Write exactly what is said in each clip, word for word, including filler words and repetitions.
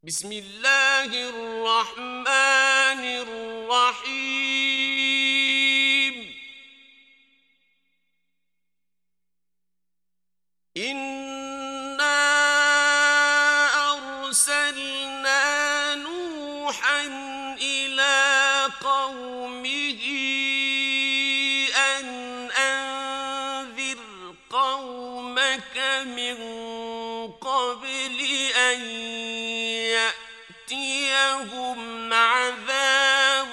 بسم الله الرحمن الرحيم. إنا أرسلنا نوحا إلى قومه أن أنذر قومك من قبل أن يأتيهم عذاب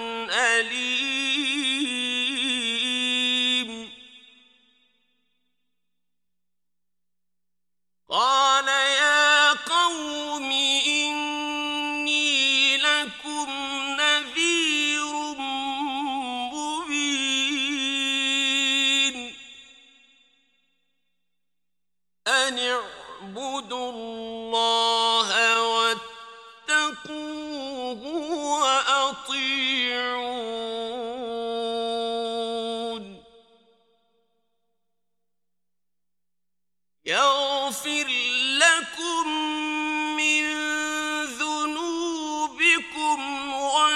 أليم. قال يا قوم إني لكم نذير مبين. أن اعبدوا الله واتقوه وأطيعون. يغفر لكم من ذنوبكم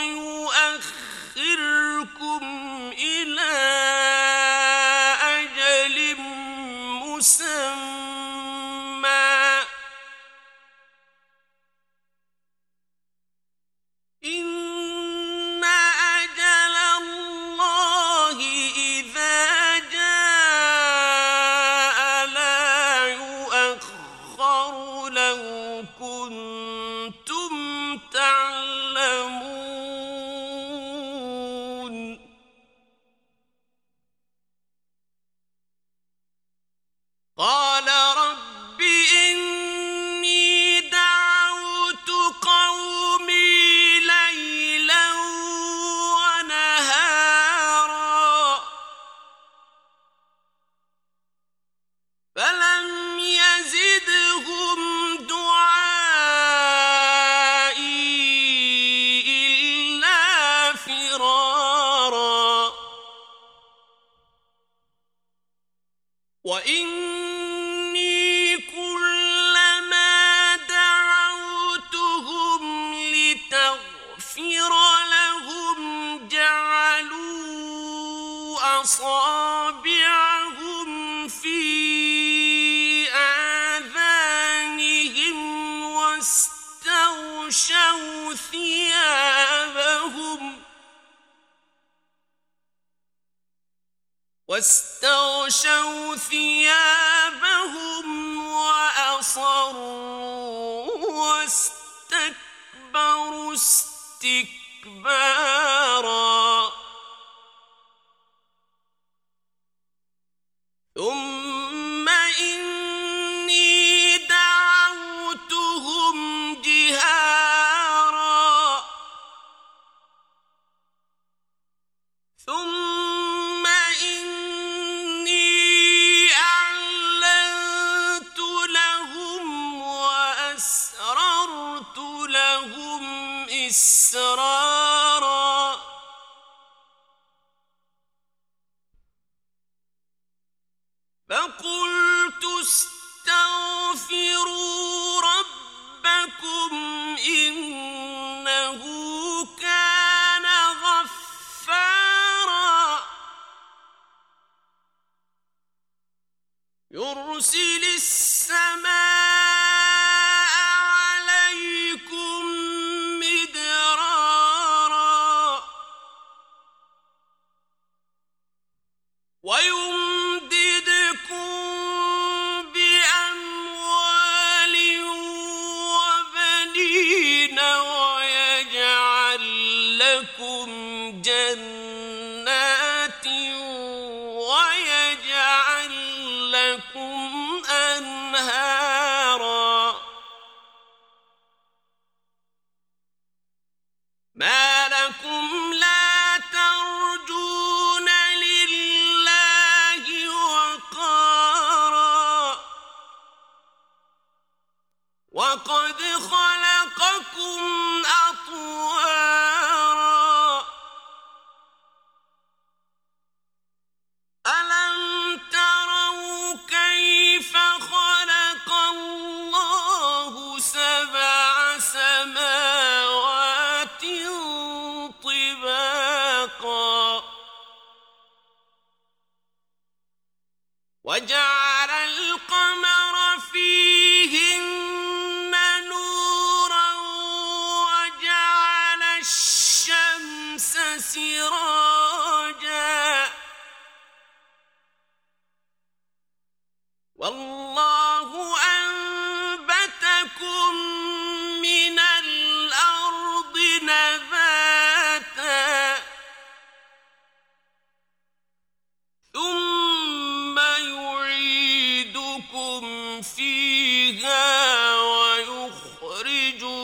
ويؤخركم إلى أجل مسمى. إن أجل الله إذا جاء لا يؤخر لو كنتم تعلمون. قال رب إني دعوت قومي ليلا ونهارا فلم يزدهم دعائي إلا فرارا. وإني كلما دعوتهم لتغفر لهم جعلوا أصابعهم في آذانهم واستغشوا ثيابهم واستغشوا ثيابهم وأصروا واستكبروا استكبارا. ثم إني دعوتهم جهارا ثم إني أعلنت لهم وأسررت لهم إسرارا. فقلت استغفروا ربكم إنه كان غفارا يرسل السماء عليكم مدرارا ويمددكم بأموال وبنين ويجعل لكم جنات ويجعل لكم أنهارا. ما لكم لا ترجون لله وقارا وقد خلقكم أطوارا. ألم تروا كيف خلق الله سبع سماوات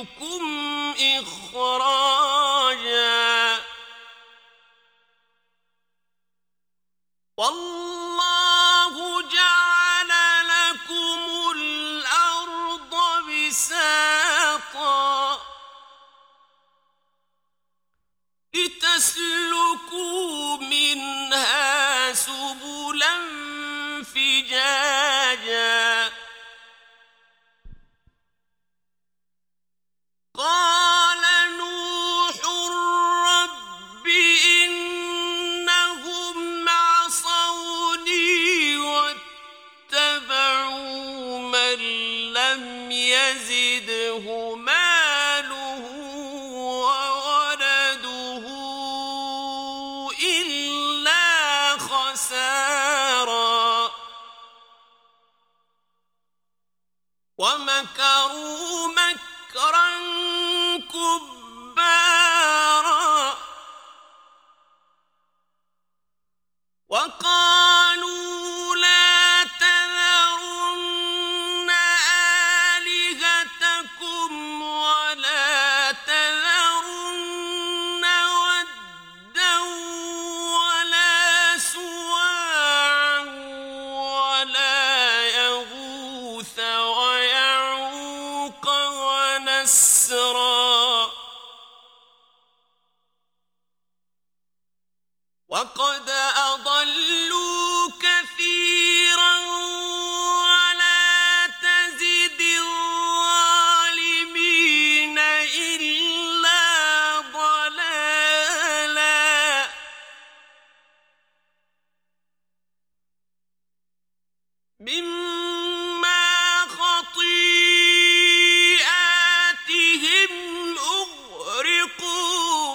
أشدكم إخراجا والله جعل لكم الأرض بساطا لتسلكوا منها سبلا فجاجا قال نوح رب إنهم عصوني واتبعوا من لم يزده ماله وولده إلا خسارا ومكروا مكرا كبارا وقالوا لا تذرن آلهتكم ولا تذرن ودا ولا سواعا ولا يغوث ويعوق ونسرا وقد أضلوا كثيرا ولا تزد الظالمين إلا ضلالا مما خطيئاتهم أغرقوا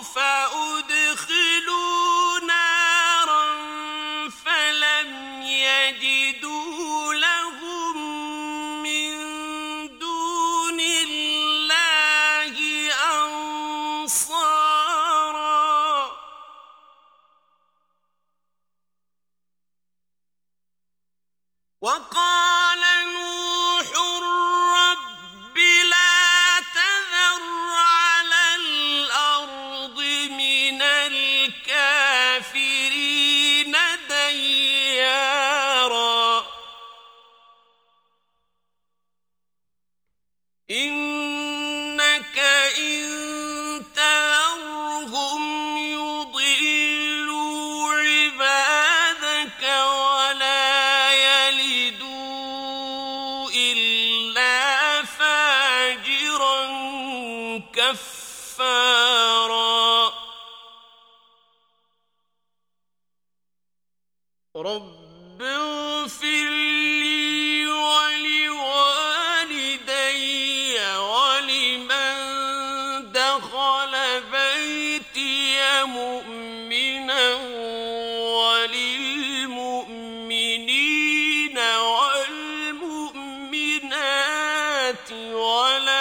فأدخلوا نارا فلم يجدوا لهم من دون الله أنصارا وقال نوح رب لا تذر على الأرض من الكافرين ديارا إنك إن تذرهم يضلوا عبادك ولا يلدوا إلا فاجرا كفارا رب اغفر لي ولوالدي ولمن دخل بيتي مؤمنا وللمؤمنين والمؤمنات ولا